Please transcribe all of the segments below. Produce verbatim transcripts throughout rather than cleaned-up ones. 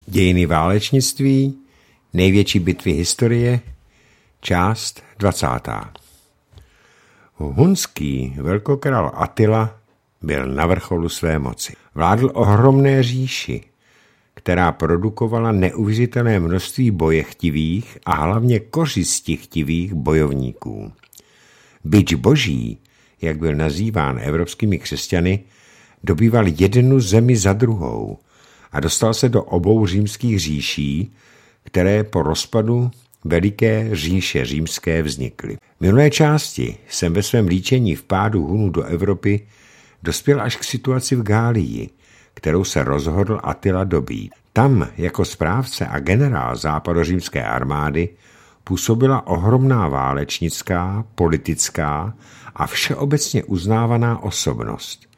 Dějiny válečnictví, největší bitvy historie, část dvacátá. Hunský velkokrál Attila byl na vrcholu své moci. Vládl ohromné říši, která produkovala neuvěřitelné množství bojechtivých a hlavně kořistichtivých bojovníků. Bič boží, jak byl nazýván evropskými křesťany, dobýval jednu zemi za druhou a dostal se do obou římských říší, které po rozpadu veliké říše římské vznikly. V minulé části jsem ve svém líčení vpádu Hunů do Evropy dospěl až k situaci v Gálii, kterou se rozhodl Attila dobít. Tam jako správce a generál západořímské armády působila ohromná válečnická, politická a všeobecně uznávaná osobnost.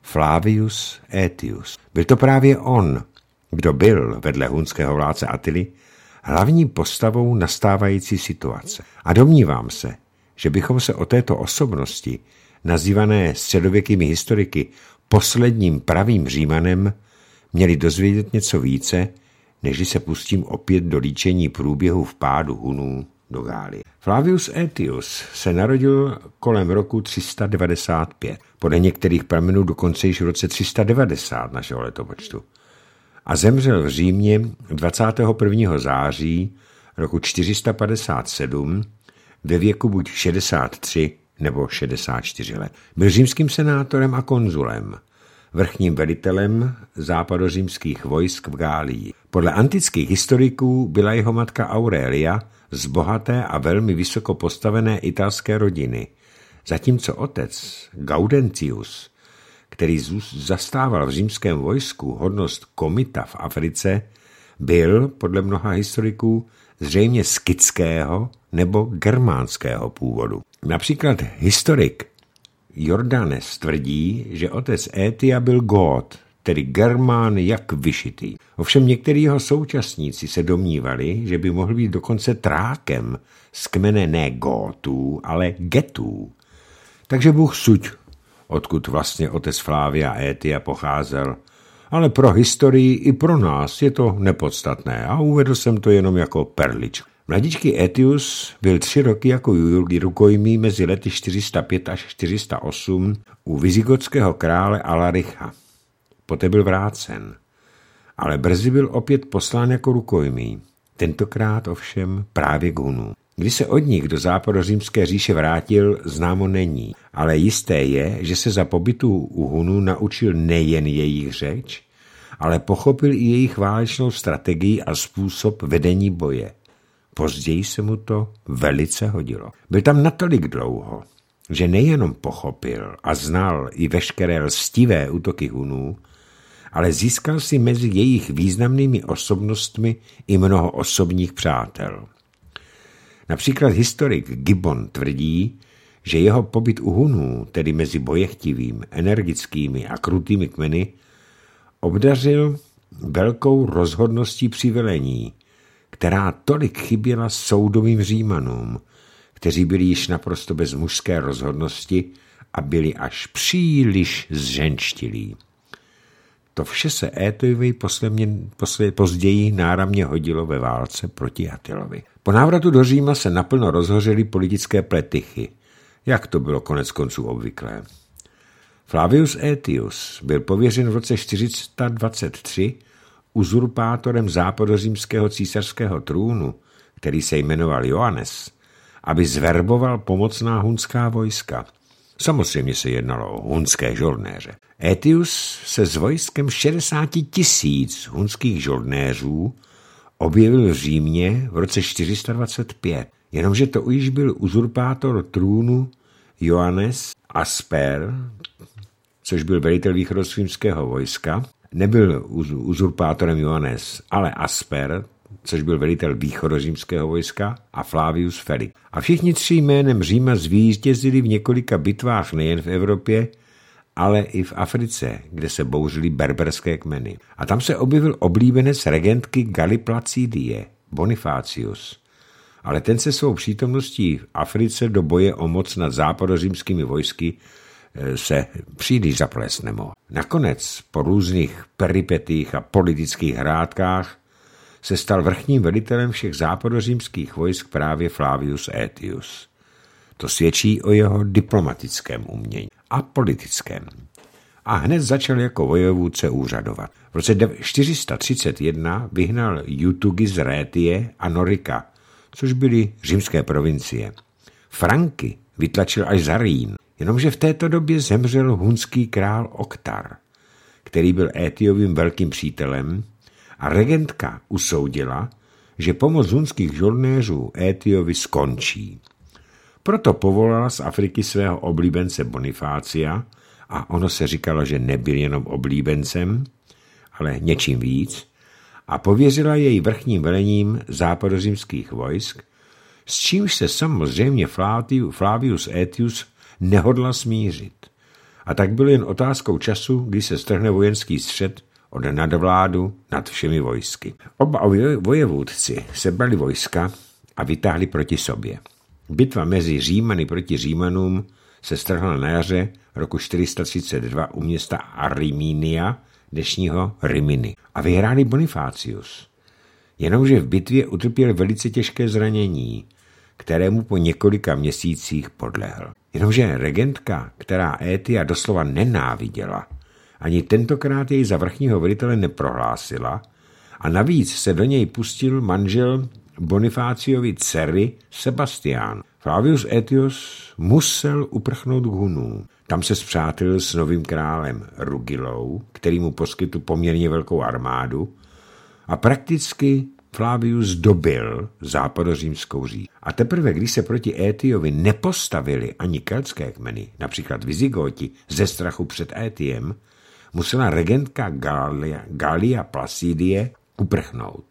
Flavius Aetius. Byl to právě on, kdo byl vedle hunského vládce Attily hlavní postavou nastávající situace. A domnívám se, že bychom se o této osobnosti, nazývané středověkými historiky posledním pravým Římanem, měli dozvědět něco více, než se pustím opět do líčení průběhu vpádu Hunů do Gálie. Flavius Aetius se narodil kolem roku tři sta devadesát pět, podle některých pramenů dokonce již v roce tři sta devadesát našeho letopočtu, a zemřel v Římě dvacátého prvního září roku čtyři sta padesát sedm ve věku buď šedesát tři nebo šedesát čtyři let. Byl římským senátorem a konzulem, vrchním velitelem západořímských vojsk v Gálii. Podle antických historiků byla jeho matka Aurelia z bohaté a velmi vysoko postavené italské rodiny, zatímco otec Gaudentius, který zastával v římském vojsku hodnost komita v Africe, byl, podle mnoha historiků, zřejmě skitského nebo germánského původu. Například historik Jordanes tvrdí, že otec Aetia byl Gót, tedy Germán jak vyšitý. Ovšem někteří jeho současníci se domnívali, že by mohl být dokonce Trákem z kmene ne Gótů, ale Getů. Takže Bůh suď, odkud vlastně otec Flavia Aetia pocházel, ale pro historii i pro nás je to nepodstatné a uvedl jsem to jenom jako perličku. Mladičký Aetius byl tři roky jako rukojmí mezi lety čtyři sta pět až čtyři sta osm u vizigotského krále Alaricha. Poté byl vrácen, ale brzy byl opět poslán jako rukojmí, tentokrát ovšem právě k Hunům. Když se od nich do západořímské říše vrátil, známo není, ale jisté je, že se za pobytu u Hunů naučil nejen jejich řeč, ale pochopil i jejich válečnou strategii a způsob vedení boje. Později se mu to velice hodilo. Byl tam natolik dlouho, že nejenom pochopil a znal i veškeré lstivé útoky Hunů, ale získal si mezi jejich významnými osobnostmi i mnoho osobních přátel. Například historik Gibbon tvrdí, že jeho pobyt u Hunů, tedy mezi bojechtivým, energickými a krutými kmeny, obdařil velkou rozhodností při velení, která tolik chyběla soudovým Římanům, kteří byli již naprosto bez mužské rozhodnosti a byli až příliš zženštilí. To vše se Aetiovi později náramně hodilo ve válce proti Attilovi. Po návratu do Říma se naplno rozhořely politické pletichy, jak to bylo konec konců obvyklé. Flavius Aetius byl pověřen v roce čtyři sta dvacet tři uzurpátorem západořímského císařského trůnu, který se jmenoval Ioannes, aby zverboval pomocná hunská vojska. Samozřejmě se jednalo o hunské žoldnéře. Aetius se s vojskem šedesáti tisíc hunských žoldnéřů objevil v Římě v roce čtyři sta dvacet pět, jenomže to už byl uzurpátor trůnu Ioannes Asper, což byl velitel východořímského vojska. Nebyl uzurpátorem Ioannes, ale Asper, což byl velitel východořímského vojska, a Flavius Felix. A všichni tři jménem Říma zvítězili v několika bitvách nejen v Evropě, ale i v Africe, kde se bouřily berberské kmeny. A tam se objevil oblíbenec regentky Gali Placidie, Bonifacius. Ale ten se svou přítomností v Africe do boje o moc nad západořímskými vojsky se příliš zaplést nemohl. Nakonec po různých peripetích a politických hrádkách se stal vrchním velitelem všech západořímských vojsk právě Flavius Aetius. To svědčí o jeho diplomatickém umění a politickém. A hned začal jako vojevůdce úřadovat. V roce čtyři sta třicet jedna vyhnal Jutugy z Rétie a Norika, což byly římské provincie. Franky vytlačil až za Rýn, jenomže v této době zemřel hunský král Oktar, který byl Aetiovým velkým přítelem, a regentka usoudila, že pomoc hunských žoldnéřů Aetiovi skončí. Proto povolala z Afriky svého oblíbence Bonifácia, a ono se říkalo, že nebyl jenom oblíbencem, ale něčím víc, a pověřila jej vrchním velením západořímských vojsk, s čímž se samozřejmě Flavius Aetius nehodla smířit. A tak bylo jen otázkou času, kdy se strhne vojenský střet od nadvládu nad všemi vojsky. Oba vojevůdci sebrali vojska a vytáhli proti sobě. Bitva mezi Římany proti Římanům se strhla na jaře roku čtyři sta třicet dva u města Ariminia, dnešního Rimini. A vyhráli Bonifácius. Jenomže v bitvě utrpěl velice těžké zranění, kterému po několika měsících podlehl. Jenomže regentka, která Aetia doslova nenáviděla, ani tentokrát jej za vrchního velitele neprohlásila a navíc se do něj pustil manžel Bonifáciovi dcery Sebastián. Flavius Aetius musel uprchnout k Hunům. Tam se spřátelil s novým králem Rugilou, který mu poskytl poměrně velkou armádu, a prakticky Flavius dobil západořímskou říši. A teprve, když se proti Aetiovi nepostavili ani keltské kmeny, například Vizigoti, ze strachu před Aetiem, musela regentka Galia, Galia Placidie uprchnout.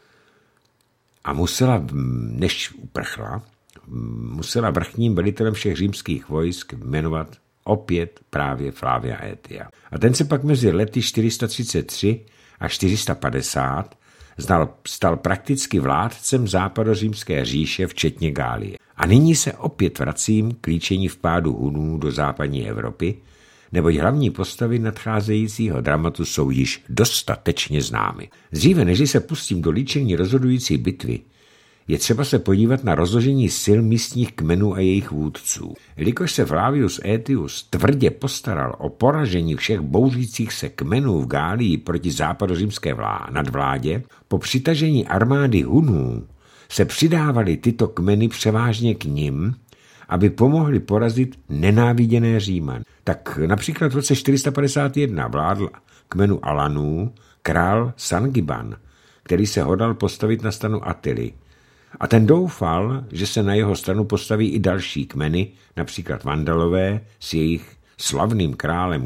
A musela, než uprchla, musela vrchním velitelem všech římských vojsk jmenovat opět právě Flavia Aetia. A ten se pak mezi lety čtyři sta třicet tři a čtyři sta padesát Znal, stal prakticky vládcem západořímské říše, včetně Gálie. A nyní se opět vracím k líčení vpádu Hunů do západní Evropy, neboť hlavní postavy nadcházejícího dramatu jsou již dostatečně známy. Dříve, než se pustím do líčení rozhodující bitvy, je třeba se podívat na rozložení sil místních kmenů a jejich vůdců. Jelikož se Flavius Aetius tvrdě postaral o poražení všech bouřících se kmenů v Gálii proti západořímské vlá- nadvládě, po přitažení armády Hunů se přidávaly tyto kmeny převážně k nim, aby pomohli porazit nenáviděné Říman. Tak například v roce čtyři sta padesát jedna vládl kmenu Alanů král Sangiban, který se hodlal postavit na stranu Attily. A ten doufal, že se na jeho stranu postaví i další kmeny, například Vandalové s jejich slavným králem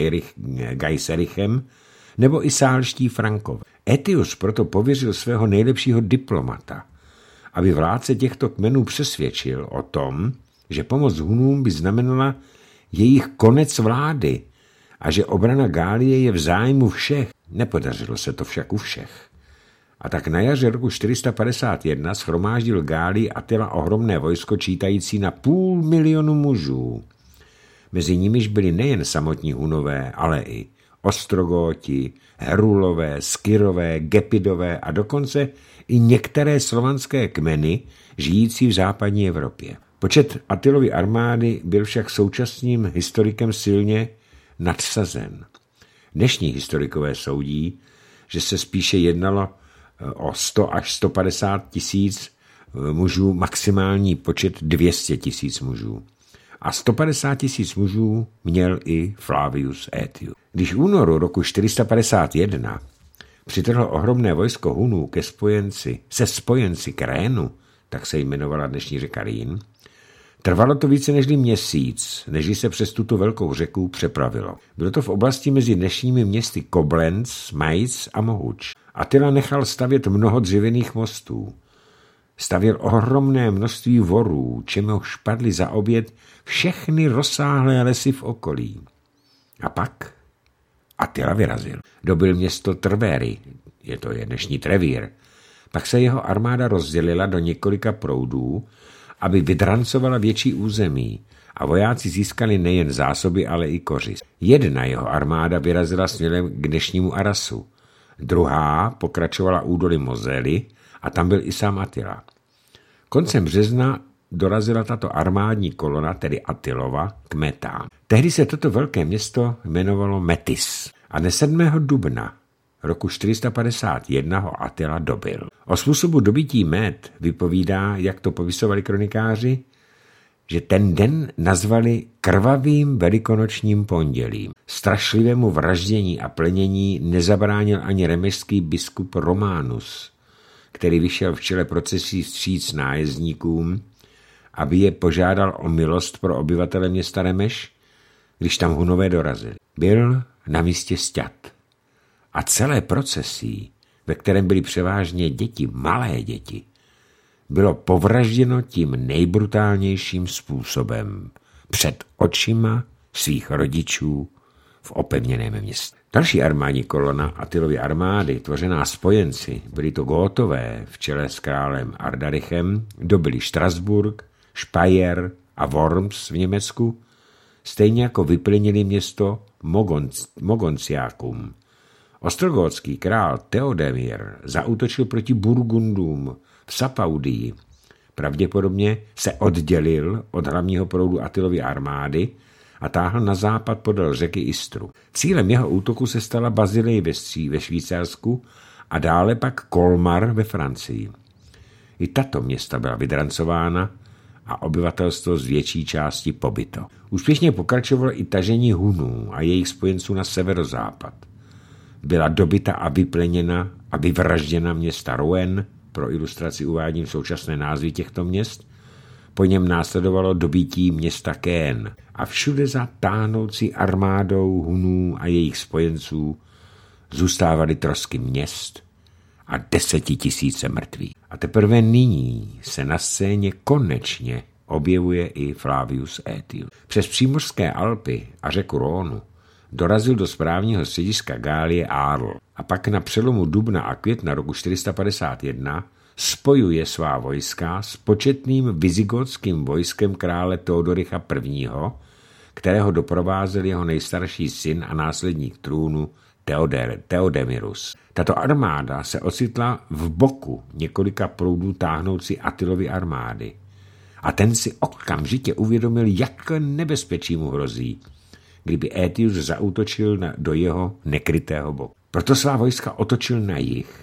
Gaiserichem, nebo i sálští Frankové. Aetius proto pověřil svého nejlepšího diplomata, aby vládce těchto kmenů přesvědčil o tom, že pomoc Hunům by znamenala jejich konec vlády a že obrana Gálie je v zájmu všech. Nepodařilo se to však u všech. A tak na jaře roku čtyři sta padesát jedna shromáždil Gálii Attila ohromné vojsko čítající na půl milionu mužů. Mezi nimiž byli nejen samotní Hunové, ale i Ostrogoti, Herulové, Skyrové, Gepidové a dokonce i některé slovanské kmeny žijící v západní Evropě. Počet Attilovy armády byl však současným historikem silně nadsazen. Dnešní historikové soudí, že se spíše jednalo o sto až sto padesát tisíc mužů, maximální počet dvě stě tisíc mužů. A sto padesát tisíc mužů měl i Flavius Aetius. Když v únoru roku čtyři sta padesát jedna přitrhlo ohromné vojsko Hunů ke spojenci, se spojenci k Rénu, tak se jmenovala dnešní řeka Rýn, trvalo to více než měsíc, než se přes tuto velkou řeku přepravilo. Bylo to v oblasti mezi dnešními městy Koblenz, Mainz a Mohuč. Attila nechal stavět mnoho dřevěných mostů. Stavěl ohromné množství vorů, čemuž padly za oběd všechny rozsáhlé lesy v okolí. A pak Attila vyrazil. Dobyl město Trvéry, je to je dnešní Trevír. Pak se jeho armáda rozdělila do několika proudů, aby vydrancovala větší území a vojáci získali nejen zásoby, ale i kořist. Jedna jeho armáda vyrazila směrem k dnešnímu Arasu Druhá pokračovala údolí Mosely a tam byl i sám Attila. Koncem března dorazila tato armádní kolona, tedy Attilova, k Metám. Tehdy se toto velké město jmenovalo Metis a dne sedmého dubna roku čtyři sta padesát jedna ho Attila dobil. O způsobu dobytí Met vypovídá, jak to popisovali kronikáři, že ten den nazvali krvavým velikonočním pondělím. Strašlivému vraždění a plenění nezabránil ani remešský biskup Románus, který vyšel v čele procesí vstříc nájezdníkům, aby je požádal o milost pro obyvatele města Remeš, když tam Hunové dorazili. Byl na místě sťat. A celé procesí, ve kterém byly převážně děti, malé děti, bylo povražděno tím nejbrutálnějším způsobem před očima svých rodičů v opevněném městě. Další armádní kolona Attilovy armády, tvořená spojenci, byli to Gótové v čele s králem Ardarichem, dobili Štrasburg, Speyer a Worms v Německu, stejně jako vyplnili město Mogonc, Mogonciákům. Ostrogótský král Theodemir zaútočil proti Burgundům v Sapaudii. Pravděpodobně se oddělil od hlavního proudu Attilovy armády a táhl na západ podél řeky Istru. Cílem jeho útoku se stala Bazilej ve Švýcarsku a dále pak Colmar ve Francii. I tato města byla vydrancována a obyvatelstvo z větší části pobyto. Úspěšně pokračovalo i tažení Hunů a jejich spojenců na severozápad. Byla dobyta a vypleněna a vyvražděna města Rouen, pro ilustraci uvádím současné názvy těchto měst, po něm následovalo dobytí města Kén a všude za táhnoucí armádou Hunů a jejich spojenců zůstávaly trosky měst a desetitisíce mrtvých. A teprve nyní se na scéně konečně objevuje i Flavius Aetius. Přes přímořské Alpy a řeku Rónu dorazil do správního střediska Gálie Arl a pak na přelomu dubna a května roku čtyři sta padesát jedna spojuje svá vojska s početným vizigotským vojskem krále Teodoricha prvního., kterého doprovázel jeho nejstarší syn a následník trůnu Theoder, Theodemirus. Tato armáda se ocitla v boku několika proudů táhnoucí Attilovy armády a ten si okamžitě uvědomil, jak nebezpečí mu hrozí, kdyby Aetius zaútočil na, do jeho nekrytého boku. Proto svá vojska otočil na jih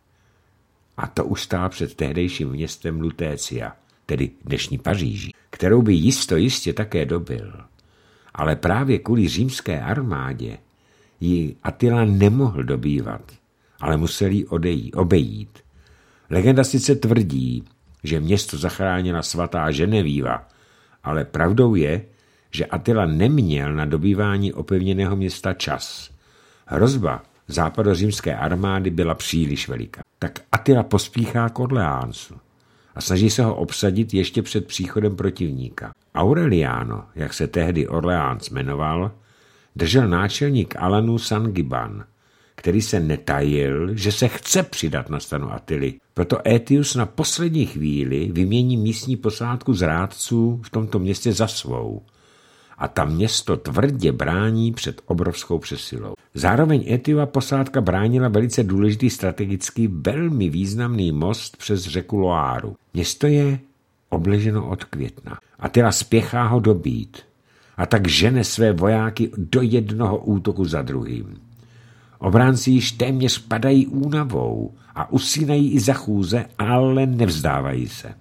a to už stál před tehdejším městem Lutécia, tedy dnešní Paříží, kterou by jisto jistě také dobil. Ale právě kvůli římské armádě ji Attila nemohl dobývat, ale musel ji odejít, obejít. Legenda sice tvrdí, že město zachránila svatá Ženevíva, ale pravdou je, že Attila neměl na dobývání opevněného města čas. Hrozba západořímské armády byla příliš veliká. Tak Attila pospíchá k Orleánsu a snaží se ho obsadit ještě před příchodem protivníka. Aureliano, jak se tehdy Orleáns jmenoval, držel náčelník Alanu Sangiban, který se netajil, že se chce přidat na stranu Attily. Proto Aetius na poslední chvíli vymění místní posádku z rádců v tomto městě za svou a tam město tvrdě brání před obrovskou přesilou. Zároveň Aetiova posádka bránila velice důležitý strategický, velmi významný most přes řeku Loáru. Město je obleženo od května. Attila spěchá ho dobít a tak žene své vojáky do jednoho útoku za druhým. Obránci již téměř padají únavou a usínají i za chůze, ale nevzdávají se.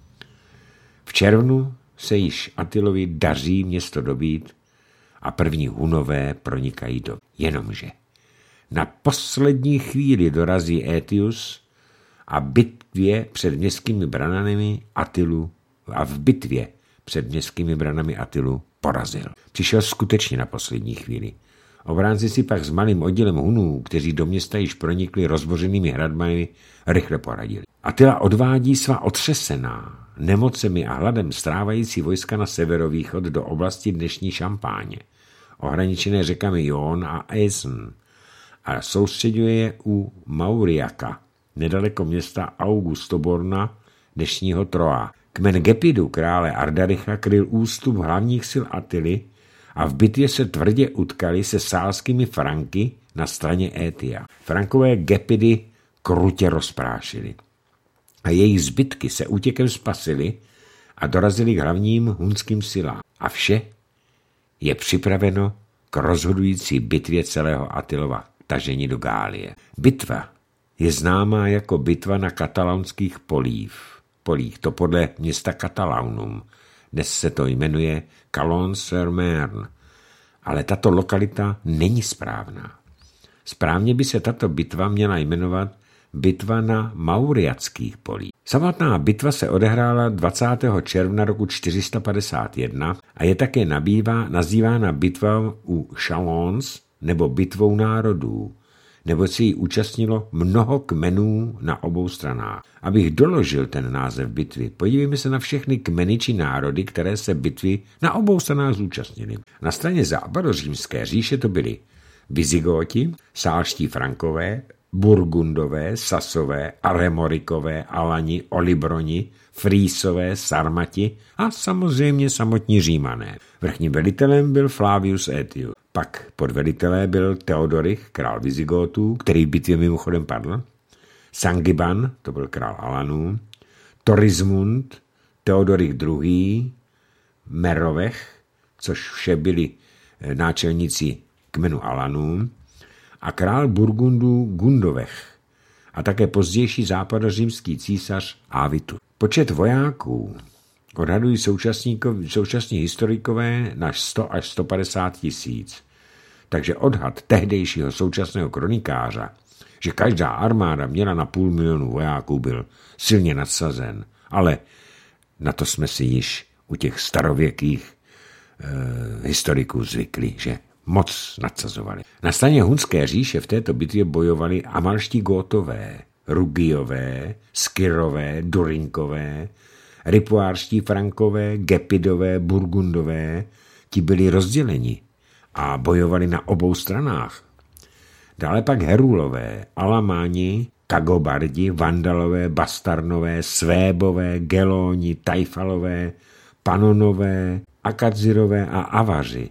V červnu se již Attilovi daří město dobít a první Hunové pronikají do. Jenomže na poslední chvíli dorazí Aetius a bitvě před městskými branami Attilu a v bitvě před městskými branami Attilu porazil. Přišel skutečně na poslední chvíli. Obránci si pak s malým oddílem Hunů, kteří do města již pronikli rozbořenými hradbami, rychle poradili. Attila odvádí svá otřesená, nemocemi a hladem strávající vojska na severovýchod do oblasti dnešní Šampáně, ohraničené řekami Jon a Eisen, a soustředuje je u Mauriaka, nedaleko města Augustoborna, dnešního Troa. Kmen Gepidu, krále Ardaricha, kryl ústup hlavních sil Attily a v bitvě se tvrdě utkali se sálskými Franky na straně Étia. Frankové Gepidy krutě rozprášili a jejich zbytky se útěkem spasili a dorazili k hlavním hunským silám. A vše je připraveno k rozhodující bitvě celého Attilova tažení do Gálie. Bitva je známá jako bitva na katalánských polích. polích. To podle města Catalaunum. Dnes se to jmenuje Chalon-sur-Marne. Ale tato lokalita není správná. Správně by se tato bitva měla jmenovat bitva na Mauriatských polích. Samotná bitva se odehrála dvacátého června roku čtyři sta padesát jedna a je také nabývá, nazývána bitva u Chalons nebo bitvou národů, neboť se jí účastnilo mnoho kmenů na obou stranách. Abych doložil ten název bitvy, podívejme se na všechny kmeny či národy, které se bitvy na obou stranách zúčastnily. Na straně západořímské říše to byly Vizigóti, sálští Frankové, Burgundové, Sasové, Aremorikové, Alani, Olibroni, Frýsové, Sarmati a samozřejmě samotní Římané. Vrchním velitelem byl Flavius Aetius. Pak podvelitelé byl Theodorich, král Vizigótů, který v bitvě mimochodem padl, Sangiban, to byl král Alanů, Torismund, Theodorich druhý., Merovech, což vše byli náčelníci kmenu Alanů, a král Burgundů Gundovech a také pozdější západořímský císař Avitus. Počet vojáků odhadují současní historikové na sto až sto padesát tisíc. Takže odhad tehdejšího současného kronikáře, že každá armáda měla na půl milionu vojáků, byl silně nadsazen. Ale na to jsme si již u těch starověkých e, historiků zvykli, že moc nadsazovali. Na straně hunské říše v této bitvě bojovali amalští Gótové, Rugiové, Skyrové, Durinkové, Ripuárští Frankové, Gepidové, Burgundové. Ti byli rozděleni a bojovali na obou stranách. Dále pak Herulové, Alamáni, Kagobardi, Vandalové, Bastarnové, Svébové, Gelóni, Tajfalové, Panonové, Akadzirové a Avaři.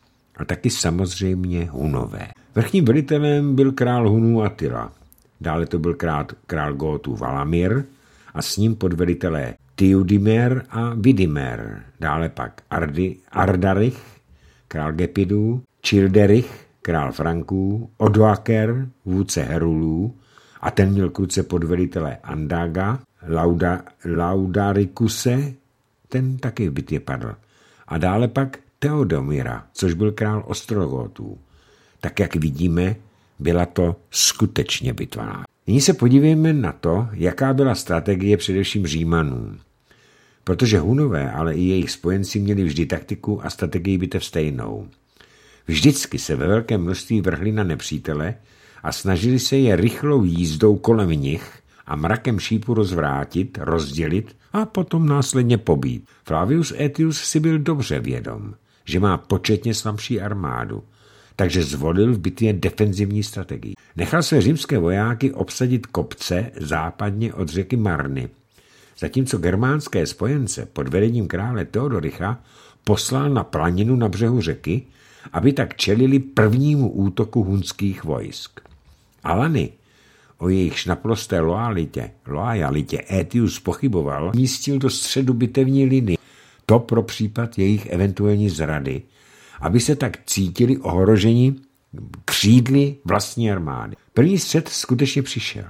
A taky samozřejmě Hunové. Vrchním velitelem byl král Hunů Attila. Dále to byl král, král Gótů Valamir a s ním podvelitelé Tiudimer a Vidimer. Dále pak Ardi, Ardarich, král Gepidů, Childerich, král Franků, Odoaker, vůdce Herulů, a ten měl kruce podvelitele Andaga, Lauda, Laudarikuse, ten taky v bitvě padl. A dále pak Teodomira, což byl král Ostrogotů. Tak jak vidíme, byla to skutečně bitva. Nyní se podívejme na to, jaká byla strategie především Římanů. Protože Hunové, ale i jejich spojenci měli vždy taktiku a strategii bitev stejnou. Vždycky se ve velkém množství vrhli na nepřítele a snažili se je rychlou jízdou kolem nich a mrakem šípu rozvrátit, rozdělit a potom následně pobít. Flavius Aetius si byl dobře vědom, že má početně slabší armádu, takže zvolil v bitvě defenzivní strategii. Nechal své římské vojáky obsadit kopce západně od řeky Marny, zatímco germánské spojence pod vedením krále Teodoricha poslal na planinu na břehu řeky, aby tak čelili prvnímu útoku hunských vojsk. Alany, o jejichž naprosté loajalitě, loajalitě Aetius pochyboval, místil do středu bitevní linie. To pro případ jejich eventuální zrady, aby se tak cítili ohroženi křídly vlastní armády. První střet skutečně přišel.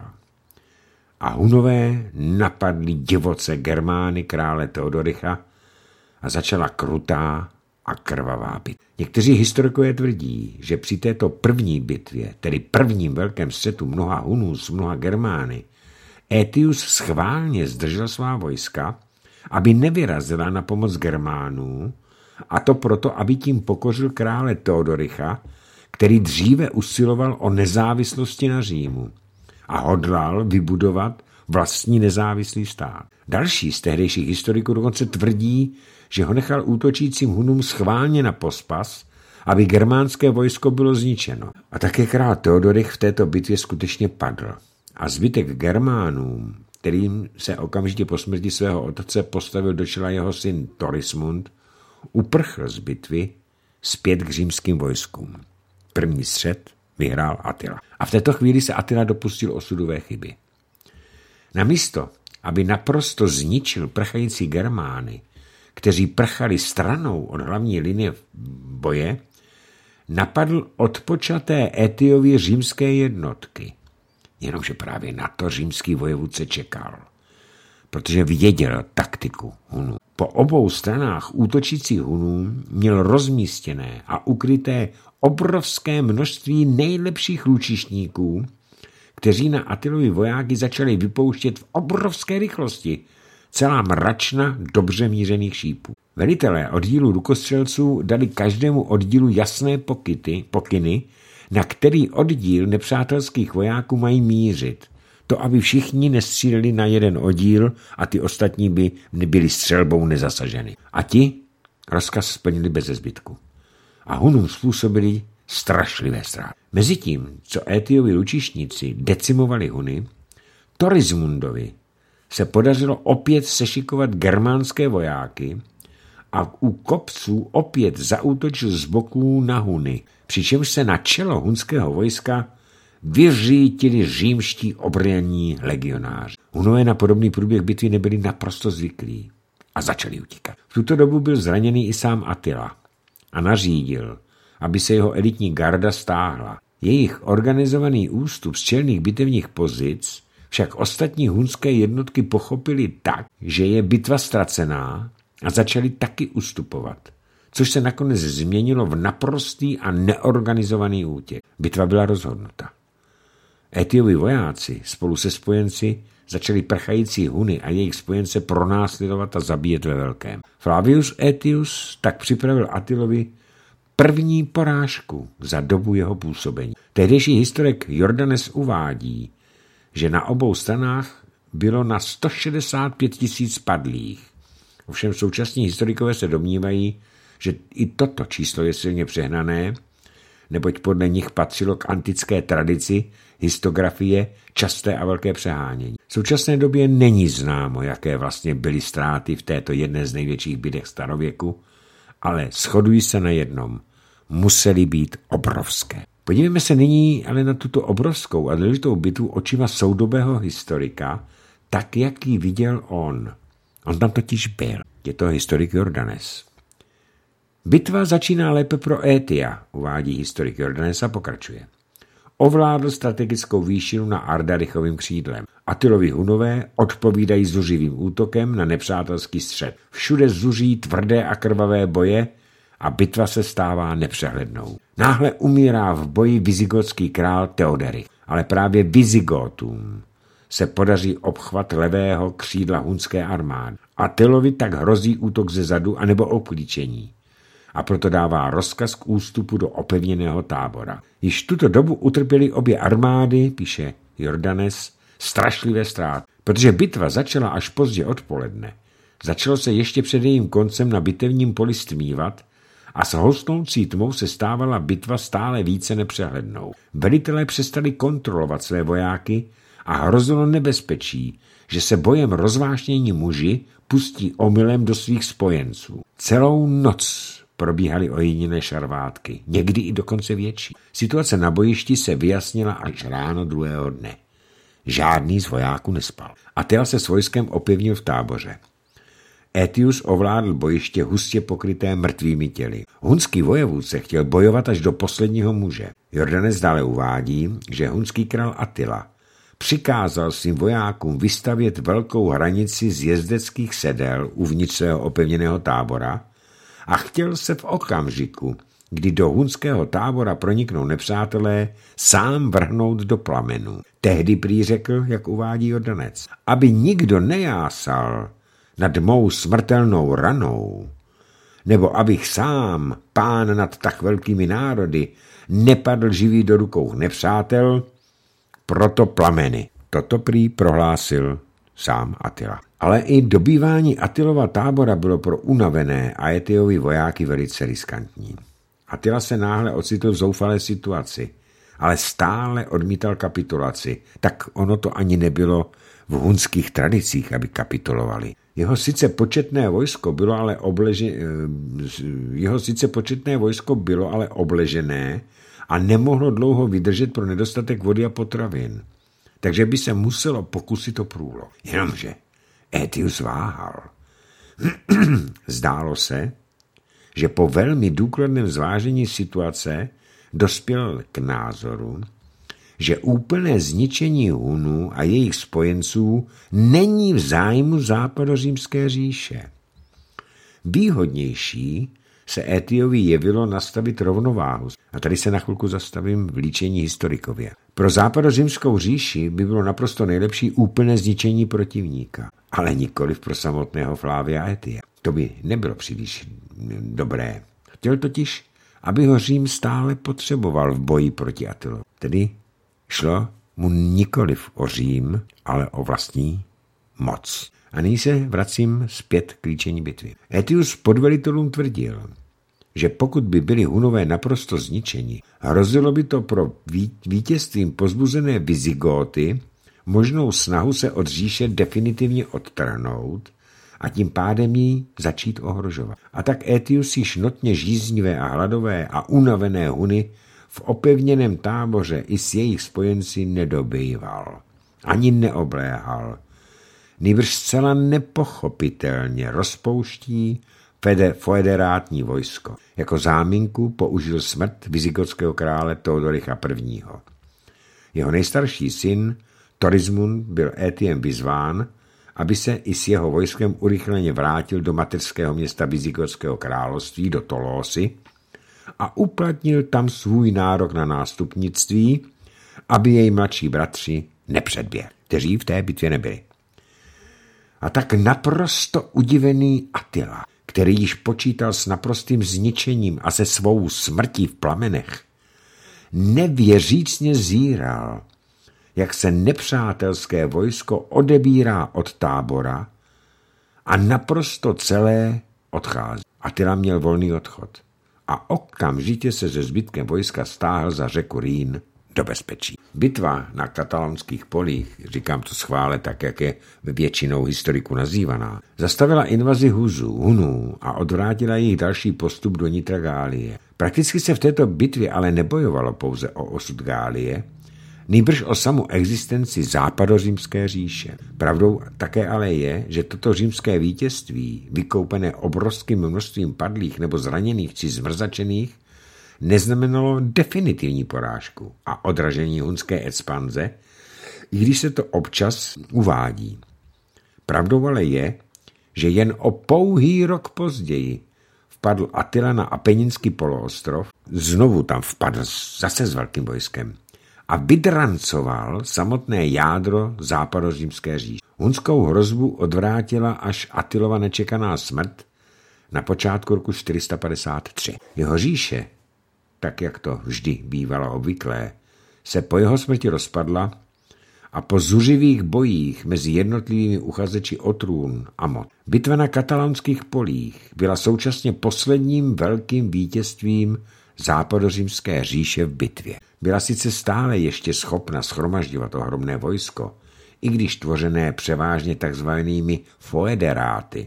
A Hunové napadli divoce Germány krále Teodoricha a začala krutá a krvavá bitva. Někteří historikové tvrdí, že při této první bitvě, tedy prvním velkém střetu mnoha Hunů s mnoha Germány, Aetius schválně zdržel svá vojska, aby nevyrazila na pomoc Germánů, a to proto, aby tím pokořil krále Teodoricha, který dříve usiloval o nezávislosti na Římu a hodlal vybudovat vlastní nezávislý stát. Další z tehdejších historiků dokonce tvrdí, že ho nechal útočícím Hunům schválně na pospas, aby germánské vojsko bylo zničeno. A také král Teodorich v této bitvě skutečně padl. A zbytek Germánům, kterým se okamžitě po smrti svého otce postavil do čela jeho syn Torismund, uprchl z bitvy zpět k římským vojskům. První střet vyhrál Attila. A v této chvíli se Attila dopustil osudové chyby. Namísto, aby naprosto zničil prchající Germány, kteří prchali stranou od hlavní linie boje, napadl odpočaté Etiovy římské jednotky. Jenomže právě na to římský vojevůdce čekal, protože věděl taktiku Hunů. Po obou stranách útočících Hunů měl rozmístěné a ukryté obrovské množství nejlepších lučišníků, kteří na Attilovi vojáky začali vypouštět v obrovské rychlosti celá mračna dobře mířených šípů. Velitelé oddílu rukostřelců dali každému oddílu jasné pokyty, pokyny, na který oddíl nepřátelských vojáků mají mířit. To, aby všichni nestříleli na jeden oddíl a ty ostatní by nebyli střelbou nezasaženy. A ti rozkaz splnili bez zbytku. A Hunům způsobili strašlivé ztráty. Mezitím, co Etiovi lučišníci decimovali Huny, Torismundovi se podařilo opět sešikovat germánské vojáky a u kopců opět zaútočil z boků na Huny, přičemž se na čelo hunského vojska vyřítili římští obrnění legionáři. Hunové na podobný průběh bitvy nebyli naprosto zvyklí a začali utíkat. V tuto dobu byl zraněný i sám Attila a nařídil, aby se jeho elitní garda stáhla. Jejich organizovaný ústup z čelných bitevních pozic však ostatní hunské jednotky pochopili tak, že je bitva ztracená a začali taky ustupovat, což se nakonec změnilo v naprostý a neorganizovaný útěk. Bitva byla rozhodnuta. Etiovi vojáci spolu se spojenci začali prchající Huny a jejich spojence pronásledovat a zabíjet ve velkém. Flavius Aetius tak připravil Attilovi první porážku za dobu jeho působení. Tehdejší historik Jordanes uvádí, že na obou stranách bylo na sto šedesát pět tisíc padlých. Ovšem současní historikové se domnívají, že i toto číslo je silně přehnané, neboť podle nich patřilo k antické tradici historiografie časté a velké přehánění. V současné době není známo, jaké vlastně byly ztráty v této jedné z největších bitev starověku, ale shodují se na jednom. Musely být obrovské. Podívejme se nyní ale na tuto obrovskou a důležitou bitvu očima soudobého historika, tak, jak ji viděl on. On tam totiž byl. Je to historik Jordanes. Bitva začíná lépe pro Étia, uvádí historik Jordanes a pokračuje. Ovládl strategickou výšinu na Ardarichovým křídlem. Attilovi Hunové odpovídají zuřivým útokem na nepřátelský střed. Všude zuří tvrdé a krvavé boje a bitva se stává nepřehlednou. Náhle umírá v boji vizigotský král Teoderich, ale právě Vizigotům se podaří obchvat levého křídla hunské armády. Attilovi tak hrozí útok ze zadu anebo obklíčení. A proto dává rozkaz k ústupu do opevněného tábora. Již tuto dobu utrpěly obě armády, píše Jordanes, strašlivé ztráty. Protože bitva začala až pozdě odpoledne, začalo se ještě před jejím koncem na bitevním poli stmívat a s houstnoucí tmou se stávala bitva stále více nepřehlednou. Velitelé přestali kontrolovat své vojáky a hrozilo nebezpečí, že se bojem rozvášnění muži pustí omylem do svých spojenců. Celou noc probíhaly ojedinělé šarvátky, někdy i dokonce větší. Situace na bojišti se vyjasnila až ráno druhého dne. Žádný z vojáků nespal. Attila se s vojskem opevnil v táboře. Aetius ovládl bojiště hustě pokryté mrtvými těly. Hunský vojevůdce chtěl bojovat až do posledního muže. Jordanes dále uvádí, že hunský král Attila přikázal svým vojákům vystavět velkou hranici z jezdeckých sedel uvnitř svého opevněného tábora a chtěl se v okamžiku, kdy do hunského tábora proniknou nepřátelé, sám vrhnout do plamenů. Tehdy prý řekl, jak uvádí Jordanec, aby nikdo nejásal nad mou smrtelnou ranou, nebo abych sám, pán nad tak velkými národy, nepadl živý do rukou nepřátel, proto plameny. Toto prý prohlásil sám Attila. Ale i dobývání Attilova tábora bylo pro unavené Aetiovi vojáky velice riskantní. Attila se náhle ocitl v zoufalé situaci, ale stále odmítal kapitulaci. Tak ono to ani nebylo v hunských tradicích, aby kapitulovali. Jeho sice početné vojsko bylo ale obleže, jeho sice početné vojsko bylo ale obležené a nemohlo dlouho vydržet pro nedostatek vody a potravin. Takže by se muselo pokusit o průlom. Jenomže Aetius váhal. Zdálo se, že po velmi důkladném zvážení situace dospěl k názoru, že úplné zničení Hunů a jejich spojenců není v zájmu západořímské říše. Výhodnější se Aetiovi jevilo nastavit rovnováhu. A tady se na chvilku zastavím v líčení historikově. Pro západořímskou říši by bylo naprosto nejlepší úplné zničení protivníka, ale nikoliv pro samotného Flávia Aetia. To by nebylo příliš dobré. Chtěl totiž, aby ho Řím stále potřeboval v boji proti Attilovi. Tedy šlo mu nikoliv o Řím, ale o vlastní moc. A nyní se vracím zpět k líčení bitvy. Aetius podvelitelům tvrdil, že pokud by byli Hunové naprosto zničeni, hrozilo by to pro vítězstvím pozbuzené Visigóty možnou snahu se od říše definitivně odtrhnout a tím pádem jí začít ohrožovat. A tak Aetius již notně žíznivé a hladové a unavené Huny v opevněném táboře i s jejich spojenci nedobýval. Ani neobléhal. Nýbrž zcela nepochopitelně rozpouští federátní vojsko. Jako záminku použil smrt vizigotského krále Teodoricha I. Jeho nejstarší syn Torismund byl Aetiem vyzván, aby se i s jeho vojskem urychleně vrátil do mateřského města vizigotského království, do Tolósy, a uplatnil tam svůj nárok na nástupnictví, aby jej mladší bratři nepředběhli, kteří v té bitvě nebyli. A tak naprosto udivený Attila, který již počítal s naprostým zničením a se svou smrtí v plamenech, nevěřícně zíral, jak se nepřátelské vojsko odebírá od tábora a naprosto celé odchází. Attila měl volný odchod a okamžitě se se zbytkem vojska stáhl za řeku Rýn do bezpečí. Bitva na katalonských polích, říkám to schvále tak, jak je většinou historiků nazývaná, zastavila invazi Huzů, Hunů a odvrátila jejich další postup do nitra Gálie. Prakticky se v této bitvě ale nebojovalo pouze o osud Gálie, nýbrž o samu existenci západořímské říše. Pravdou také ale je, že toto římské vítězství, vykoupené obrovským množstvím padlých nebo zraněných či zmrzačených, neznamenalo definitivní porážku a odražení hunské expanze, i když se to občas uvádí. Pravdou ale je, že jen o pouhý rok později vpadl Attila na Apeninský poloostrov, znovu tam vpadl zase s velkým vojskem a vydrancoval samotné jádro západořímské říše. Hunskou hrozbu odvrátila až Attilova nečekaná smrt na počátku roku čtyři sta padesát tři. Jeho říše, tak jak to vždy bývalo obvyklé, se po jeho smrti rozpadla a po zuřivých bojích mezi jednotlivými uchazeči o trůn a moc. Bitva na katalonských polích byla současně posledním velkým vítězstvím západořímské říše v bitvě. Byla sice stále ještě schopna shromažďovat ohromné vojsko, i když tvořené převážně takzvanými foederáty.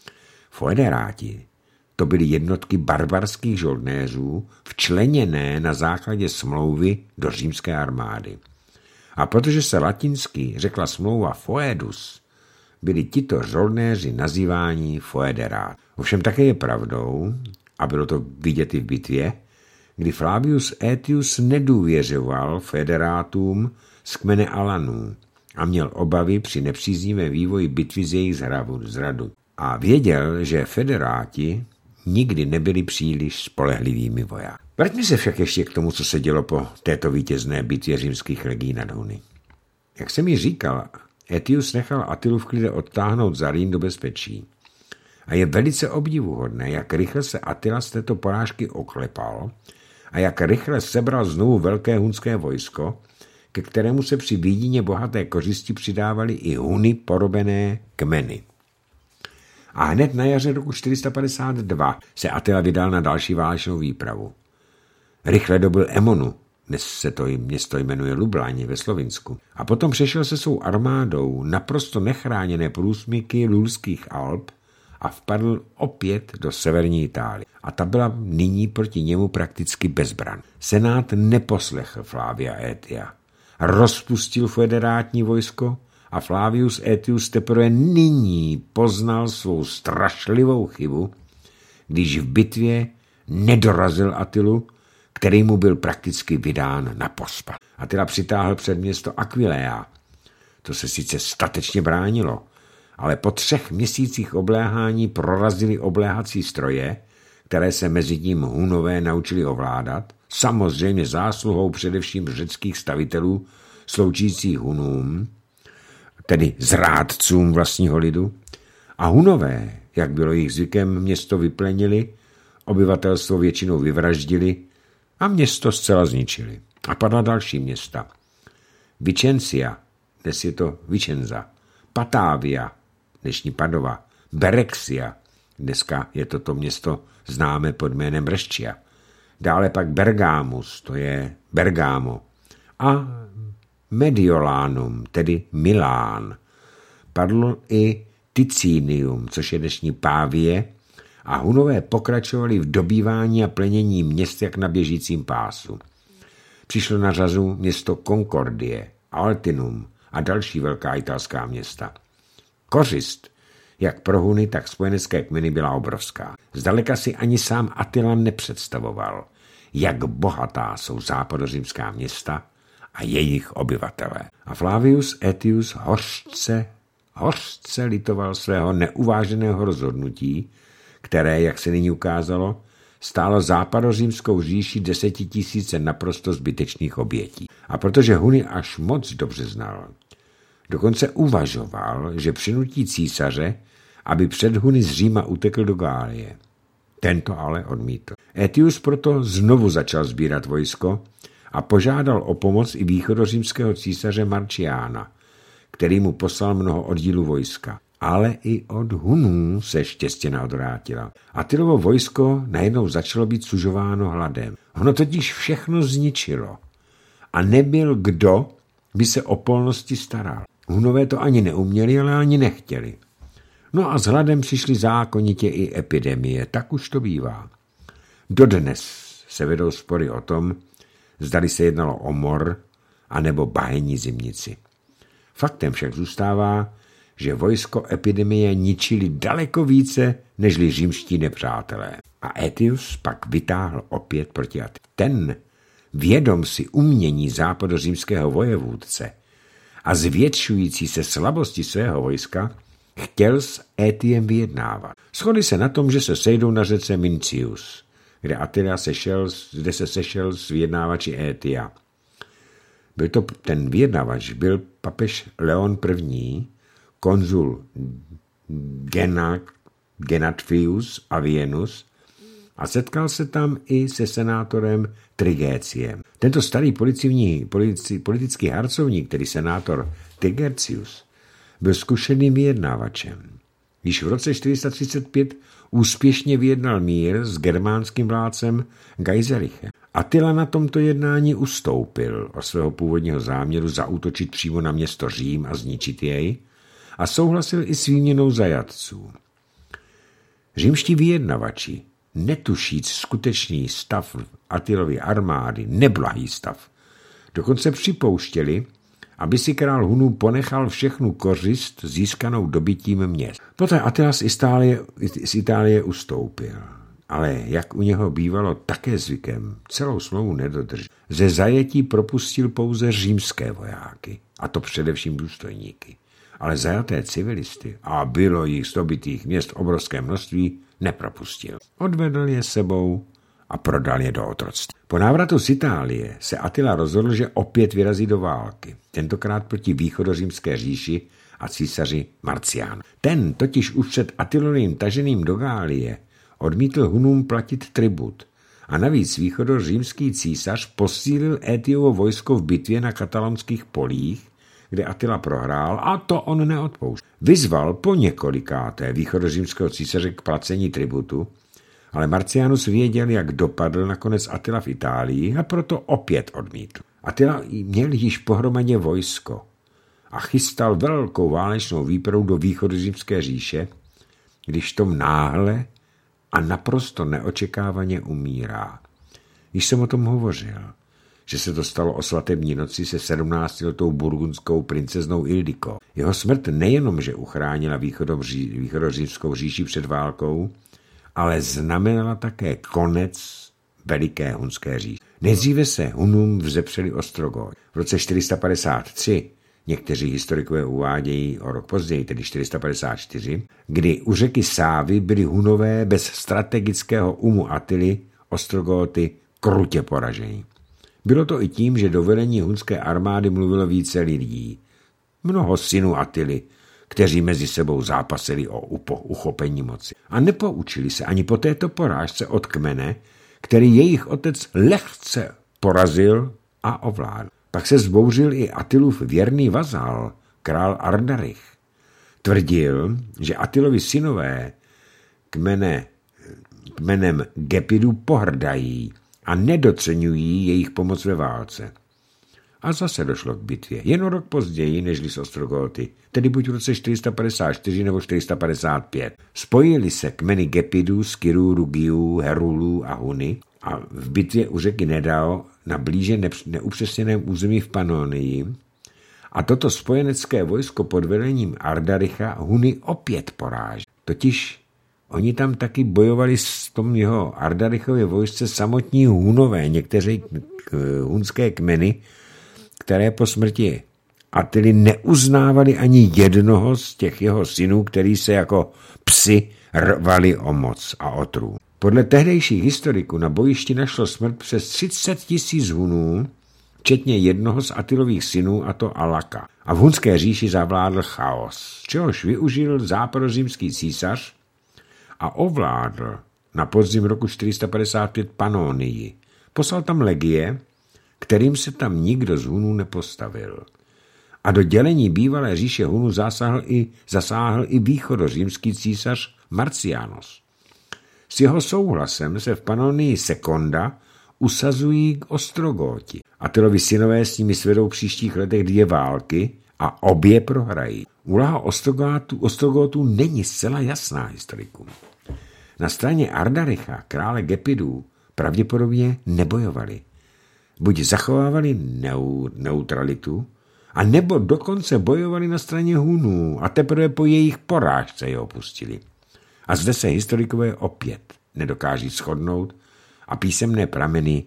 Foederáti to byly jednotky barbarských žoldnéřů včleněné na základě smlouvy do římské armády. A protože se latinsky řekla smlouva foedus, byli tito žoldnéři nazýváni foederát. Ovšem také je pravdou, a bylo to vidět i v bitvě, kdy Flavius Aetius nedůvěřoval federátům z kmene Alanů a měl obavy při nepříznivém vývoji bitvy z jejich zradu. A věděl, že federáti nikdy nebyli příliš spolehlivými vojáky. Vraťme se však ještě k tomu, co se dělo po této vítězné bitvě římských legií nad Huny. Jak jsem ji říkal, Aetius nechal Attilu v klidu odtáhnout za Rýn do bezpečí. A je velice obdivuhodné, jak rychle se Attila z této porážky oklepal a jak rychle sebral znovu velké hunské vojsko, ke kterému se při výdině bohaté kořisti přidávali i Huny porobené kmeny. A hned na jaře roku čtyři sta padesát dva se Attila vydal na další válečnou výpravu. Rychle dobyl Emonu, dnes se to město jmenuje Lublaň ve Slovinsku, a potom přešel se svou armádou naprosto nechráněné průsmyky Lulských Alp a vpadl opět do severní Itálie. A ta byla nyní proti němu prakticky bezbranná. Senát neposlechl Flavia Aetia. Rozpustil federátní vojsko a Flavius Aetius teprve nyní poznal svou strašlivou chybu, když v bitvě nedorazil Attilu, který mu byl prakticky vydán na pospas. Attila přitáhl před město Aquileia. To se sice statečně bránilo, ale po třech měsících obléhání prorazili obléhací stroje, které se mezi tím Hunové naučili ovládat, samozřejmě zásluhou především řeckých stavitelů sloužících Hunům, tedy zrádcům vlastního lidu, a Hunové, jak bylo jejich zvykem, město vyplenili, obyvatelstvo většinou vyvraždili a město zcela zničili. A padla další města. Vicenza, dnes je to Vicenza, Patávia, dnešní Padova, Berexia, dneska je toto město známé pod jménem Brescia, dále pak Bergamus, to je Bergamo, a Mediolanum, tedy Milán. Padlo i Ticinium, což je dnešní Pávie, a Hunové pokračovali v dobývání a plenění měst jak na běžícím pásu. Přišlo na řadu město Concordie, Altinum a další velká italská města. Kořist, jak pro Huny, tak spojenecké kmeny, byla obrovská. Zdaleka si ani sám Attila nepředstavoval, jak bohatá jsou západořímská města a jejich obyvatelé. A Flavius Aetius hořce, hořce litoval svého neuváženého rozhodnutí, které, jak se nyní ukázalo, stálo západořímskou říši desetitisíce naprosto zbytečných obětí. A protože Huny až moc dobře znal, dokonce uvažoval, že přinutí císaře, aby před Huny z Říma utekl do Gálie. Tento ale odmítl. Aetius proto znovu začal sbírat vojsko a požádal o pomoc i východořímského císaře Marciana, který mu poslal mnoho oddílů vojska. Ale i od Hunů se štěstěna odvrátila. Attilovo vojsko najednou začalo být sužováno hladem. Ono totiž všechno zničilo. A nebyl kdo, by se o polnosti staral. Hunové to ani neuměli, ale ani nechtěli. No a s hladem přišly zákonitě i epidemie, tak už to bývá. Dodnes se vedou spory o tom, zdali se jednalo o mor anebo bahenní zimnici. Faktem však zůstává, že vojsko epidemie ničili daleko více, nežli římští nepřátelé. A Aetius pak vytáhl opět proti Attilovi. Ten, vědom si umění západořímského vojevůdce a zvětšující se slabosti svého vojska, chtěl s Aetiem vyjednávat. Shodli se na tom, že se sejdou na řece Mincius, kde Attila sešel, kde se sešel s vyjednávači Aetia. Byl to ten vyjednávač, byl papež Leon I., konzul Genatvius Avienus a setkal se tam i se senátorem Trigéciem. Tento starý policijní, politi, politický harcovník, tedy senátor Tigercius, byl zkušeným vyjednávačem. Již v roce čtyři sta třicet pět úspěšně vyjednal mír s germánským vládcem Geiserichem. Attila na tomto jednání ustoupil od svého původního záměru zaútočit přímo na město Řím a zničit jej a souhlasil i s výměnou zajatců. Římští vyjednavači, netušíc skutečný stav Attilovy armády, neblahý stav, dokonce připouštěli, aby si král Hunů ponechal všechnu kořist získanou dobytím měst. Poté Attila z Itálie, z Itálie ustoupil, ale jak u něho bývalo také zvykem, celou smlouvu nedodržel. Ze zajetí propustil pouze římské vojáky, a to především důstojníky. Ale zajaté civilisty, a bylo jich z dobytých měst obrovské množství, nepropustil. Odvedl je sebou a prodal je do otroctví. Po návratu z Itálie se Attila rozhodl, že opět vyrazí do války, tentokrát proti východořímské říši a císaři Marcián. Ten totiž už před Attilovým taženým do Gálie odmítl Hunům platit tribut a navíc východořímský císař posílil Aetiovo vojsko v bitvě na katalonských polích, kde Attila prohrál, a to on neodpouštěl. Vyzval po několikáté východořímského císaře k placení tributu, ale Marcianus věděl, jak dopadl nakonec Attila v Itálii, a proto opět odmítl. Attila měl již pohromadě vojsko a chystal velkou válečnou výpravu do východořímské říše, když tom náhle a naprosto neočekávaně umírá. Již jsem o tom hovořil, že se to stalo o svatební noci se sedmnáctiletou burgundskou princeznou Ildiko. Jeho smrt nejenom, že uchránila východořímskou říši před válkou, ale znamenala také konec veliké hunské říše. Nejdříve se Hunům vzepřeli Ostrogoth. V roce čtyři sta padesát tři, někteří historikové uvádějí o rok později, tedy čtyři sta padesát čtyři, kdy u řeky Sávy byli Hunové bez strategického umu Attily Ostrogoty krutě poraženi. Bylo to i tím, že do vedení hunské armády mluvilo více lidí. Mnoho synů Attily, kteří mezi sebou zápasili o uchopení moci. A nepoučili se ani po této porážce od kmene, který jejich otec lehce porazil a ovládl. Pak se zbouřil i Attilův věrný vazal, král Ardarich. Tvrdil, že Attilovi synové kmene, kmenem Gepidů pohrdají a nedoceňují jejich pomoc ve válce. A zase došlo k bitvě, jen o rok později nežli s Ostrogoty, tedy buď v roce čtyři sta padesát čtyři nebo čtyři sta padesát pět. Spojili se kmeny Gepidů, Skirů, Rugiů, Herulů a Huny a v bitvě u řeky Nedao na blíže neupřesněném území v Panonii a toto spojenecké vojsko pod vedením Ardaricha Huny opět poráží. Totiž oni tam taky bojovali s tom jeho Ardarichově vojsce samotní Hunové, někteří hunské kmeny, které po smrti Attily neuznávali ani jednoho z těch jeho synů, který se jako psi rvali o moc a o trůn. Podle tehdejších historiků na bojišti našlo smrt přes třicet tisíc Hunů, včetně jednoho z Attilových synů, a to Alaka. A v hunské říši zavládl chaos, čehož využil západořímský císař a ovládl na podzim roku čtyři sta padesát pět Panonii. Poslal tam legie, kterým se tam nikdo z Hunů nepostavil. A do dělení bývalé říše Hunů zasáhl i, zasáhl i východořímský císař Marcianos. S jeho souhlasem se v Panonii Sekonda usazují k Ostrogoti. Attilovi synové s nimi svedou v příštích letech dvě války a obě prohrají. Úloha Ostrogotů není zcela jasná historikům. Na straně Ardaricha, krále Gepidů, pravděpodobně nebojovali. Buď zachovávali neu, neutralitu, a nebo dokonce bojovali na straně Hunů a teprve po jejich porážce je opustili. A zde se historikové opět nedokáží shodnout a písemné prameny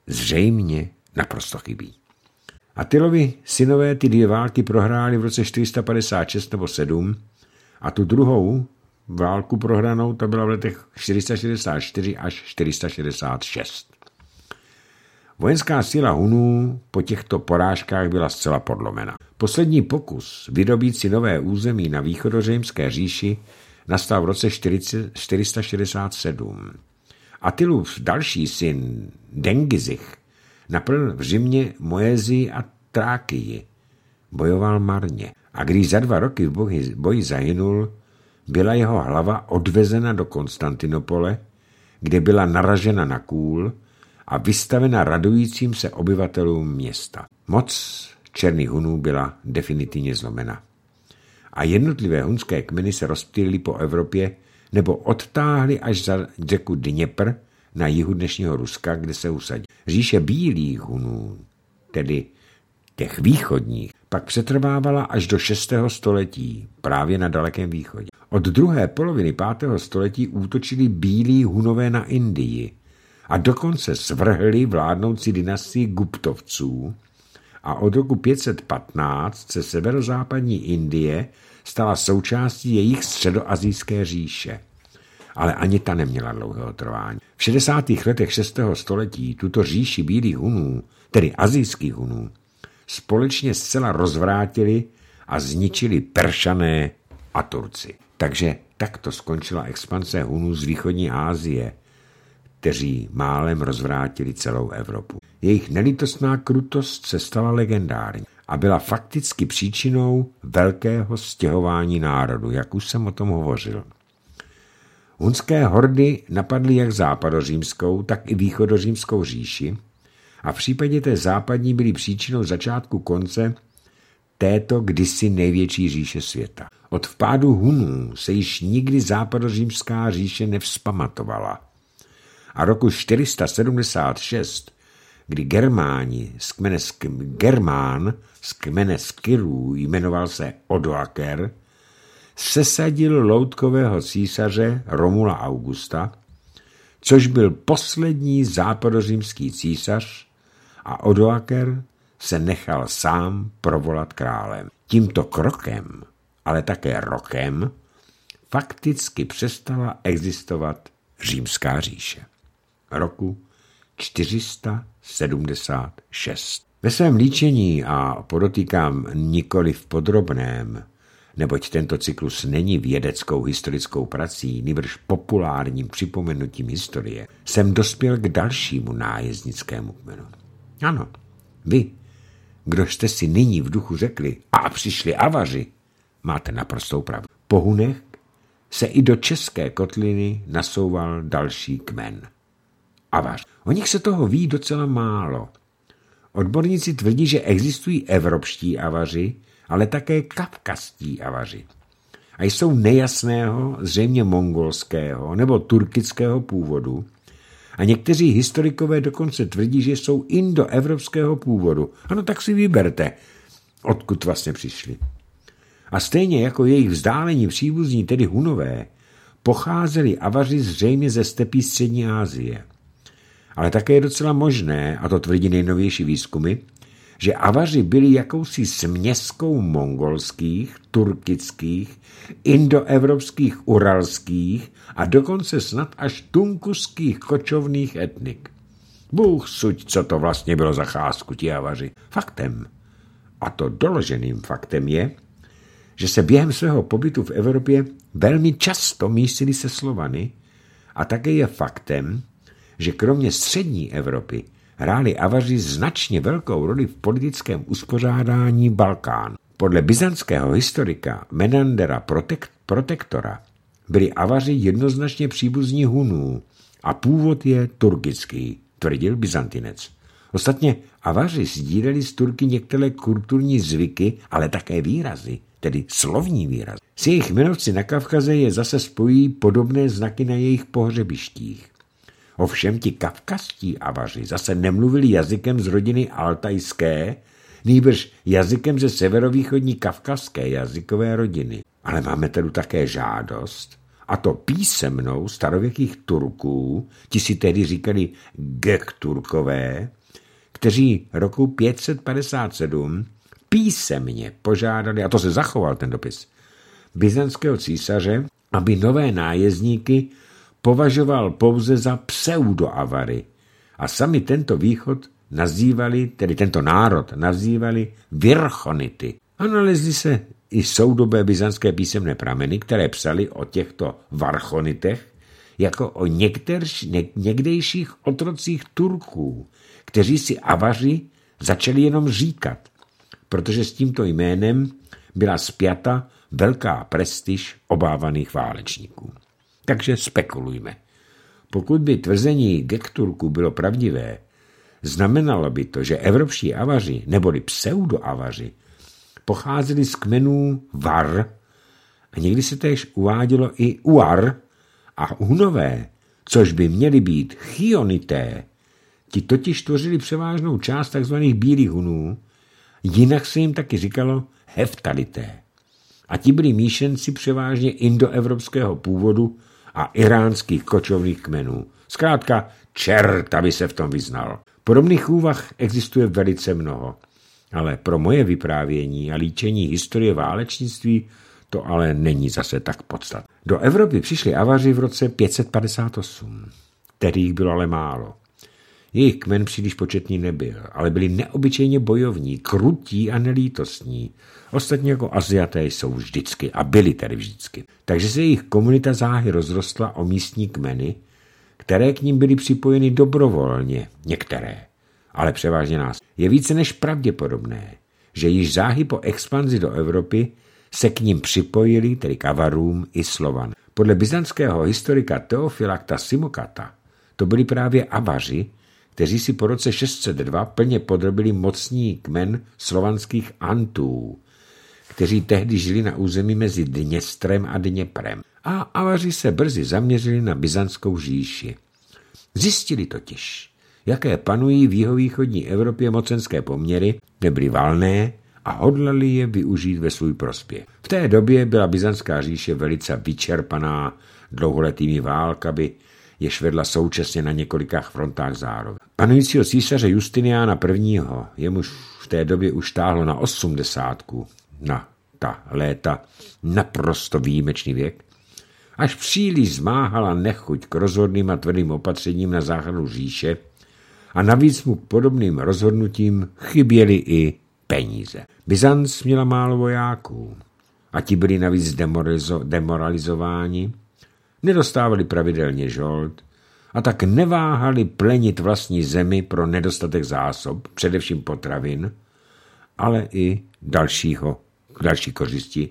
zřejmě naprosto chybí. Attilovi synové ty dvě války prohráli v roce čtyři sta padesát šest nebo sedm a tu druhou válku prohranou to byla v letech čtyři sta šedesát čtyři až čtyři sta šedesát šest. Vojenská síla Hunů po těchto porážkách byla zcela podlomena. Poslední pokus vydobít si nové území na východořímské říši nastal v roce čtyři sta šedesát sedm. Attilův další syn Dengizich napadl v Římě Moezii a Trákii. Bojoval marně a když za dva roky v boji, boji zahynul, byla jeho hlava odvezena do Konstantinopole, kde byla naražena na kůl a vystavena radujícím se obyvatelům města. Moc černých Hunů byla definitivně zlomena. A jednotlivé hunské kmeny se rozptýlily po Evropě nebo odtáhly až za řeku Dněpr na jihu dnešního Ruska, kde se usadí. Říše bílých Hunů, tedy těch východních, pak přetrvávala až do šestého století, právě na dalekém východě. Od druhé poloviny pátého století útočili bílí Hunové na Indii a dokonce svrhli vládnoucí dynastii Guptovců a od roku pět set patnáct se severozápadní Indie stala součástí jejich středoasijské říše. Ale ani ta neměla dlouhého trvání. V šedesátých letech šestého století tuto říši bílých Hunů, tedy asijských Hunů, společně zcela rozvrátili a zničili Peršané a Turci. Takže takto skončila expanse Hunů z východní Asie, kteří málem rozvrátili celou Evropu. Jejich nelítostná krutost se stala legendární a byla fakticky příčinou velkého stěhování národu, jak už jsem o tom hovořil. Hunské hordy napadly jak západořímskou, tak i východořímskou říši a v případě té západní byly příčinou začátku konce této kdysi největší říše světa. Od vpádu Hunů se již nikdy západořímská říše nevzpamatovala. A roku čtyři sta sedmdesát šest, kdy Germáni z kmene Germán z kmene Skyrů jmenoval se Odoaker, sesadil loutkového císaře Romula Augusta, což byl poslední západořímský císař, a Odoaker se nechal sám provolat králem. Tímto krokem, ale také rokem, fakticky přestala existovat římská říše. Roku čtyři sta sedmdesát šest. Ve svém líčení, a podotýkám nikoli v podrobném, neboť tento cyklus není vědeckou historickou prací, nýbrž populárním připomenutím historie, jsem dospěl k dalšímu nájezdnickému kmenu. Ano, vy, kdo jste si nyní v duchu řekli, a přišli Avaři, máte naprostou pravdu. Po Hunech se i do české kotliny nasouval další kmen. Avař. O nich se toho ví docela málo. Odborníci tvrdí, že existují evropští Avaři, ale také kavkazští Avaři. A jsou nejasného, zřejmě mongolského nebo turkického původu, a někteří historikové dokonce tvrdí, že jsou indoevropského původu. Ano, tak si vyberte, odkud vlastně přišli. A stejně jako jejich vzdálení příbuzní, tedy Hunové, pocházeli Avaři zřejmě ze stepí střední Asie. Ale také je docela možné, a to tvrdí nejnovější výzkumy, že Avaři byli jakousi směskou mongolských, turkických, indoevropských, uralských a dokonce snad až tunguských kočovných etnik. Bůh suď, co to vlastně bylo za cházku ti Avaři. Faktem, a to doloženým faktem je, že se během svého pobytu v Evropě velmi často mísili se Slovany, a také je faktem, že kromě střední Evropy hráli Avaři značně velkou roli v politickém uspořádání Balkánu. Podle byzantského historika Menandera Protek- Protektora byli Avaři jednoznačně příbuzní Hunů a původ je turkický, tvrdil Byzantinec. Ostatně Avaři sdíleli z Turky některé kulturní zvyky, ale také výrazy, tedy slovní výrazy. S jejich jmenovci na Kavkaze je zase spojí podobné znaky na jejich pohřebištích. Ovšem ti kavkazští Avaři zase nemluvili jazykem z rodiny altajské, nýbrž jazykem ze severovýchodní kavkazské jazykové rodiny. Ale máme tady také žádost, a to písemnou starověkých Turků, ti si tedy říkali Gekturkové, kteří roku pět set padesát sedm písemně požádali, a to se zachoval ten dopis, byzantského císaře, aby nové nájezdníky považoval pouze za pseudoavary a sami tento východ nazývali, tedy tento národ nazývali Virchonity. A nalezly se i soudobé byzantské písemné prameny, které psali o těchto Varchonitech jako o některž, ně, někdejších otrocích Turků, kteří si Avaři začali jenom říkat, protože s tímto jménem byla spjata velká prestiž obávaných válečníků. Takže spekulujme. Pokud by tvrzení Gekturku bylo pravdivé, znamenalo by to, že evropští Avaři, neboli pseudoavaři, pocházeli z kmenů Var a někdy se též uvádělo i Uar a Hunové, což by měli být Chionité. Ti totiž tvořili převážnou část tzv. Bílých Hunů, jinak se jim taky říkalo Heftalité. A ti byli míšenci převážně indoevropského původu a iránských kočovných kmenů. Zkrátka, čert, aby se v tom vyznal. Podobných úvah existuje velice mnoho, ale pro moje vyprávění a líčení historie válečnictví to ale není zase tak podstatné. Do Evropy přišli Avaři v roce pět set padesát osm, tedy jich bylo ale málo. Jejich kmen příliš početný nebyl, ale byli neobyčejně bojovní, krutí a nelítostní. Ostatně jako Aziaté jsou vždycky a byli tedy vždycky. Takže se jejich komunita záhy rozrostla o místní kmeny, které k ním byly připojeny dobrovolně, některé, ale převážně nás. Je více než pravděpodobné, že již záhy po expanzi do Evropy se k ním připojili, tedy k Avarům, i Slovan. Podle byzantského historika Teofilakta Simokata to byli právě Avaři, kteří si po roce šest set dva plně podrobili mocný kmen slovanských Antů, kteří tehdy žili na území mezi Dněstrem a Dněprem. A Avaři se brzy zaměřili na byzantskou říši. Zjistili totiž, jaké panují v jihovýchodní Evropě mocenské poměry, nebyly valné a hodlali je využít ve svůj prospěch. V té době byla byzantská říše velice vyčerpaná dlouholetými válkami, jež vedla současně na několika frontách zároveň. Panujícího císaře Justiniana I., jemuž v té době už táhlo na osmdesátku, na ta léta naprosto výjimečný věk, až příliš zmáhala nechuť k rozhodným a tvrdým opatřením na záchranu říše a navíc mu k podobným rozhodnutím chyběly i peníze. Byzanc měla málo vojáků a ti byli navíc demoralizo- demoralizováni, nedostávali pravidelně žold a tak neváhali plenit vlastní zemi pro nedostatek zásob, především potravin, ale i dalšího, další kořisti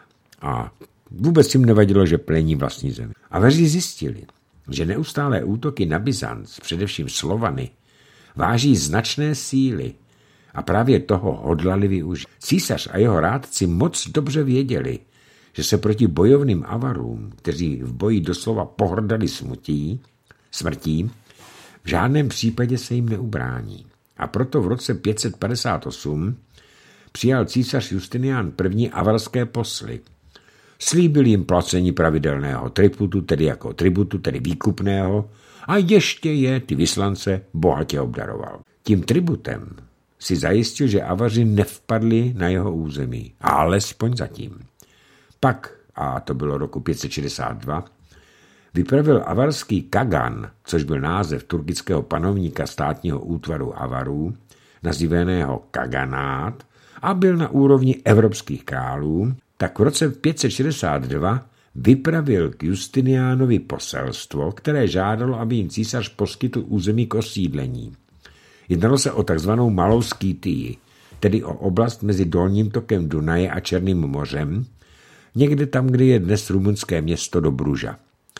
a vůbec jim nevadilo, že plení vlastní zemi. A Avaři zjistili, že neustálé útoky na Byzanc, především Slovany, váží značné síly a právě toho hodlali využít. Císař a jeho rádci moc dobře věděli, že se proti bojovným Avarům, kteří v boji doslova pohrdali smutí, smrtí, v žádném případě se jim neubrání. A proto v roce pět set padesát osm přijal císař Justinian I. avarské posly. Slíbil jim placení pravidelného tributu, tedy jako tributu, tedy výkupného, a ještě je, ty vyslance, bohatě obdaroval. Tím tributem si zajistil, že Avaři nevpadli na jeho území, alespoň zatím. Pak, a to bylo roku pět set šedesát dva, vypravil avarský Kagan, což byl název turkického panovníka státního útvaru Avarů, nazývaného Kaganát, a byl na úrovni evropských králů, tak v roce pět set šedesát dva vypravil k Justiniánovi poselstvo, které žádalo, aby jim císař poskytl území k osídlení. Jednalo se o takzvanou Malou Skýtii, tedy o oblast mezi dolním tokem Dunaje a Černým mořem, někde tam, kde je dnes rumunské město Dobruža.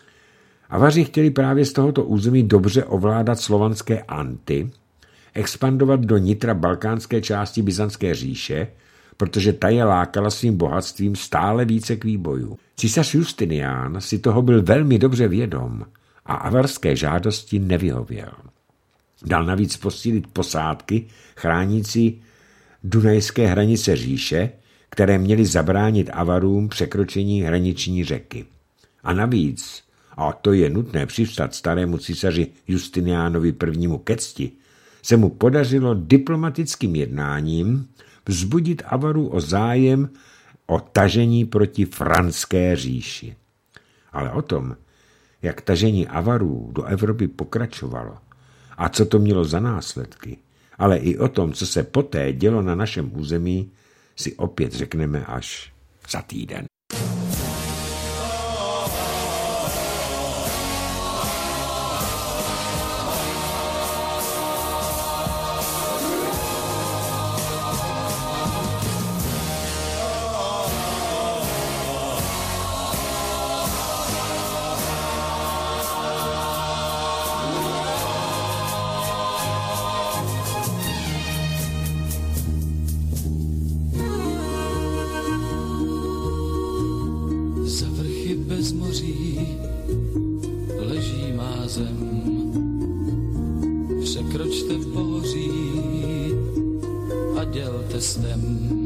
Avaři chtěli právě z tohoto území dobře ovládat slovanské Anty, expandovat do nitra balkánské části byzantské říše, protože ta je lákala svým bohatstvím stále více k výboju. Císař Justinián si toho byl velmi dobře vědom a avarské žádosti nevyhověl. Dal navíc posílit posádky chránící dunajské hranice říše, které měly zabránit Avarům překročení hraniční řeky. A navíc, a to je nutné přivstat starému císaři Justiniánovi I. ke cti, se mu podařilo diplomatickým jednáním vzbudit Avarů o zájem o tažení proti franské říši. Ale o tom, jak tažení Avarů do Evropy pokračovalo a co to mělo za následky, ale i o tom, co se poté dělo na našem území, si opět řekneme až za týden. Bez moří leží má zem, překročte pohoří a dělte stem.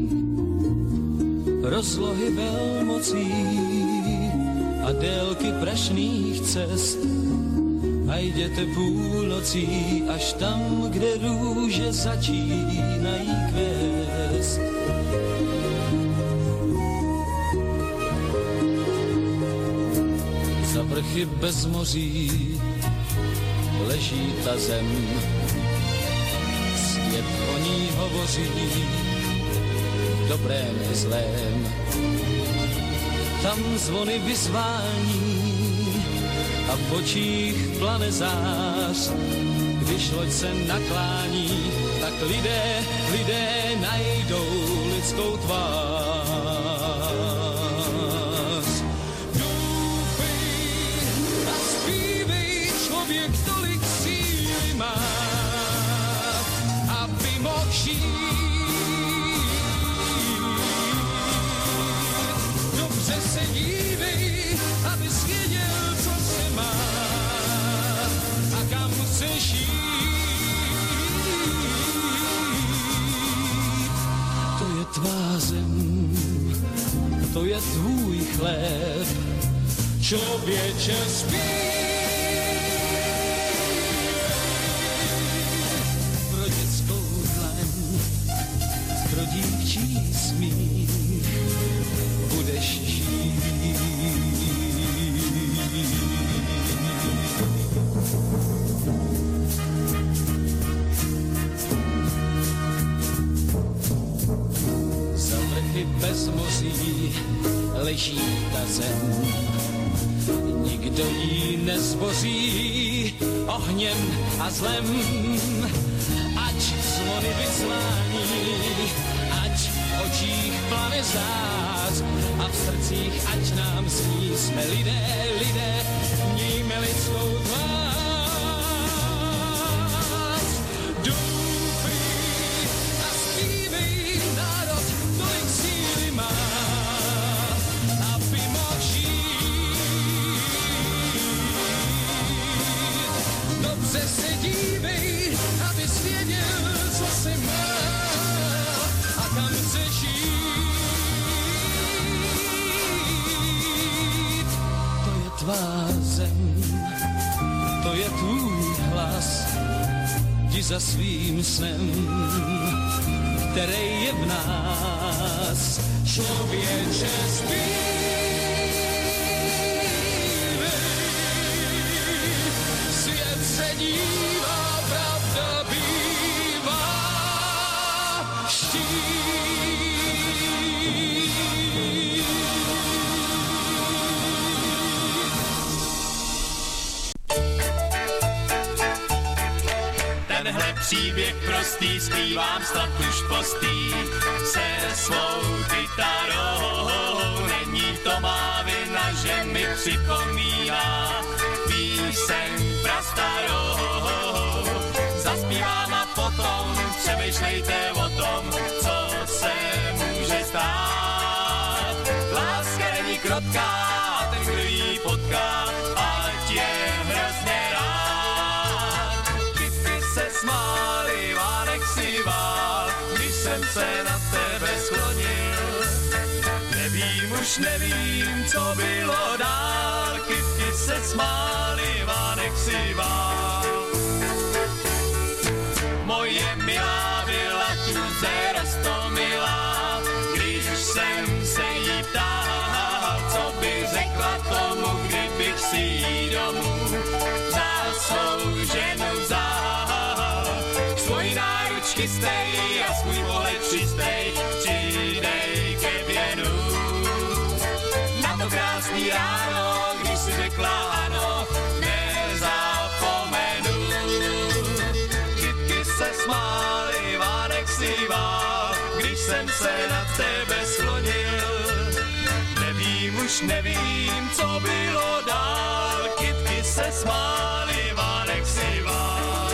Rozlohy velmocí a délky prašných cest a jděte půlnocí až tam, kde růže začínají kvést. Za vrchy bez moří leží ta zem, svět o ní hovoří v dobrém i zlém. Tam zvony vyzvání a v očích plane zář, když loď se naklání, tak lidé, lidé najdou lidskou tvář. Člověk tolik síly má, aby mohl žít. dívej, abys věděl, co se má a kam chceš jít. To je tvá zem, to je tvůj chléb, člověče zpívej. Pro dětskou dlaň, pro dívčí smích budeš žít. Za vrchy bez moří leží ta zem, nikdo jí nezboří ohněm a zlem. Ať zvony vyzvání, ať v očích plane zář a v srdcích ať nám zní, jsme lidé, lidé, mějme lidskou tvář. Dobrý a zpívej, národ tolik síly má, aby mohl žít. Dobře se dívej, abys věděl, co se má a kam chceš jít. To je tvá zem, to je tvůj hlas, jdi za svým snem, který je v nás. Člověče zpívej, svět se dívá, pravda bývá štít. Tenhle příběh prostý zpívám snad už postý se svou kytarou. Není to má vina, že mi připomíná píseň prastarou. Zaspívám a potom přemýšlejte o tom, co se může stát. Láska není krotká, ten, kdo ji potká, ať je hrozně rád. Kytky se smály, vánek si vál, když jsem se na tebe sklonil. Nevím, už nevím, co bylo dál, kytky se smály, vánek si vál. Moje milá byla tuze roztomilá, když jsem se jí ptal, co by řekla tomu, kdybych si jí domů vzal, svou ženu vzal. Svůj náruč chystej a svůj pohled čistej, přidej ke věnu. Na to krásný ráno, když si řekla ano, nezapomenu. Kytky se smály, vánek si vál, když jsem se na tebe sklonil. Nevím, už nevím, co bylo dál, kytky se smály, vánek si vál.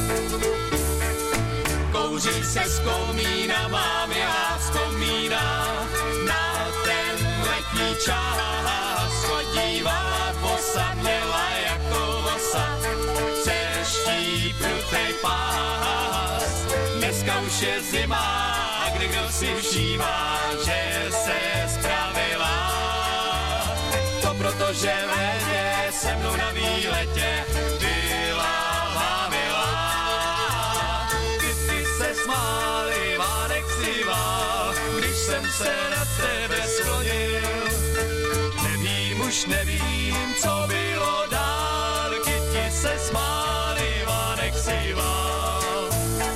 Kouří se z komína, mám já vzpomíná na ten letní čas. Chodívala posadněla jako vosa, přeští prutej pás. Dneska už je zima, kde kdo si všímá, že se spravila. To proto, že v létě se mnou na výletě byla má milá. Kytky se smály, vánek si vál, když jsem se na tebe sklonil. Nevím, už nevím, co bylo dál, kytky se smály, vánek si vál.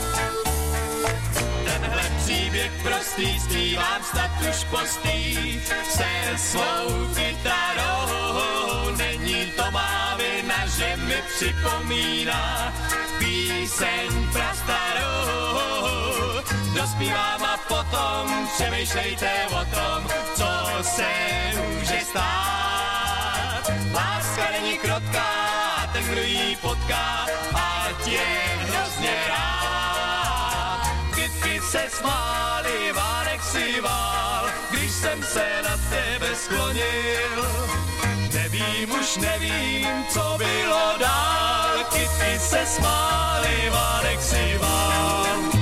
Tenhle příběh prostý zpívám snad už postý se svou kytarou. Není to má vina, že mi připomíná píseň prastarou. Dospívám a potom přemýšlejte o tom, co se může stát. Láska není krotká, ten, kdo ji potká, ať je hrozně rád. kytky se smály, Vánek si vál, když jsem se na tebe sklonil. Nevím, už nevím, co bylo dál, kytky se smály, Vánek si vál.